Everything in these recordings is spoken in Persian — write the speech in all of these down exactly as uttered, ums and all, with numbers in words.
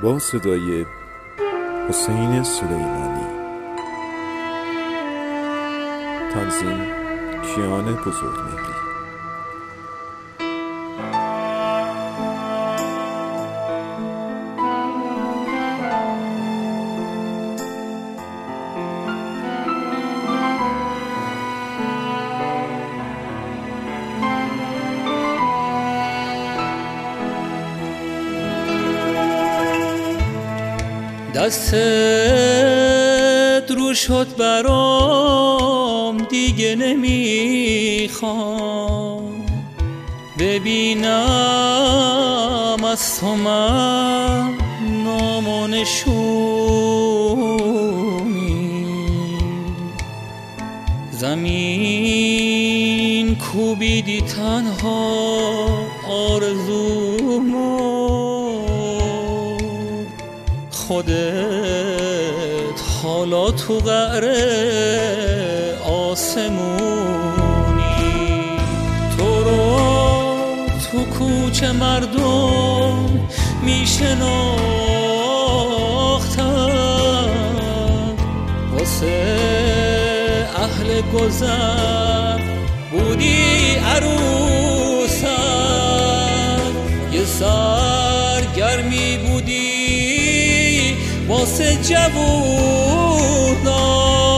با صدای حسین سلیمانی، تنظیم کیان بزرگمهری. دستت رو شد برام، دیگه نمیخوام ببینم از تو من نام و نشونی. زمین کوبیدی تنها آرزومو، خودت حالا تو قعر آسمونی. تو رو تو کوچه مردم میشناختن، واسه اهل گذر بودی عروسن. یه سرگرمی بودی واسه جوونا،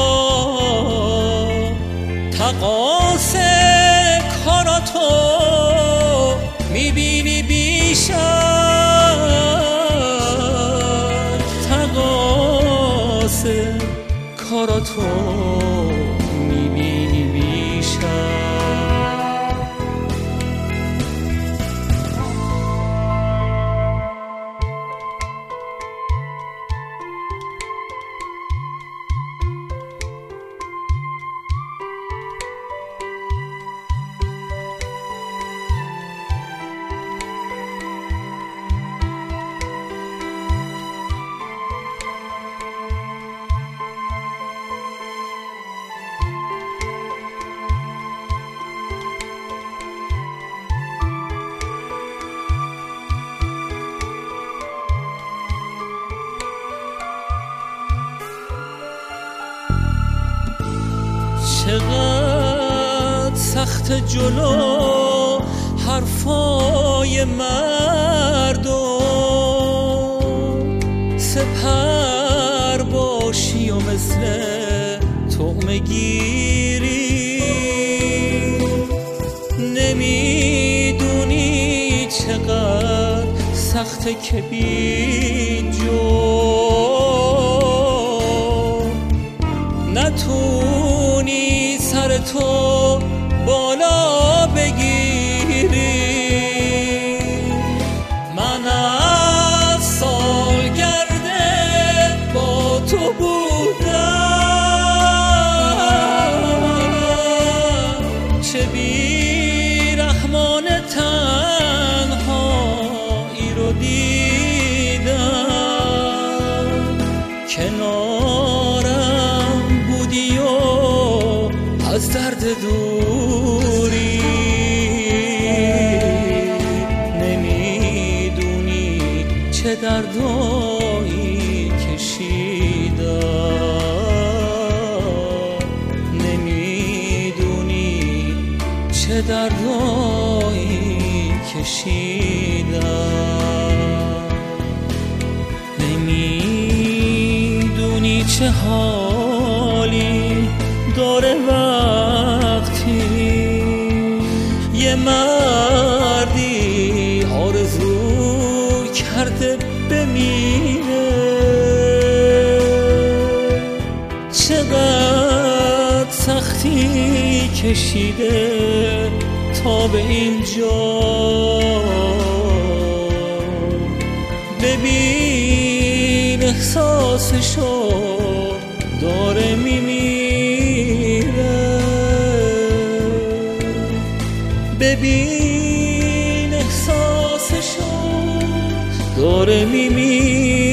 تقاص کاراتو میبینی بیشتر، تقاص کاراتو میبینی بیشتر. چقدر سخت جلو حرفای مردم، سپر باشی و مثل طعمه گیری. نمیدونی چقدر سخته که بی جو نتونی سر تو بالا بگیری. من از سالگرده با تو بودم، چه بیرحمانه تنهایی رو دیدم. کنارم بودی و از درد دوری، نمیدونی چه دردایی کشیدم، نمیدونی چه دردایی کشیدم، نمیدونی چه حالی داره وقتی یه مردی آرزو کرده بمیره. چقدر سختی کشیده تا به اینجا، ببین احساسشو داره میمیره. ببین احساسشو داره میمیره.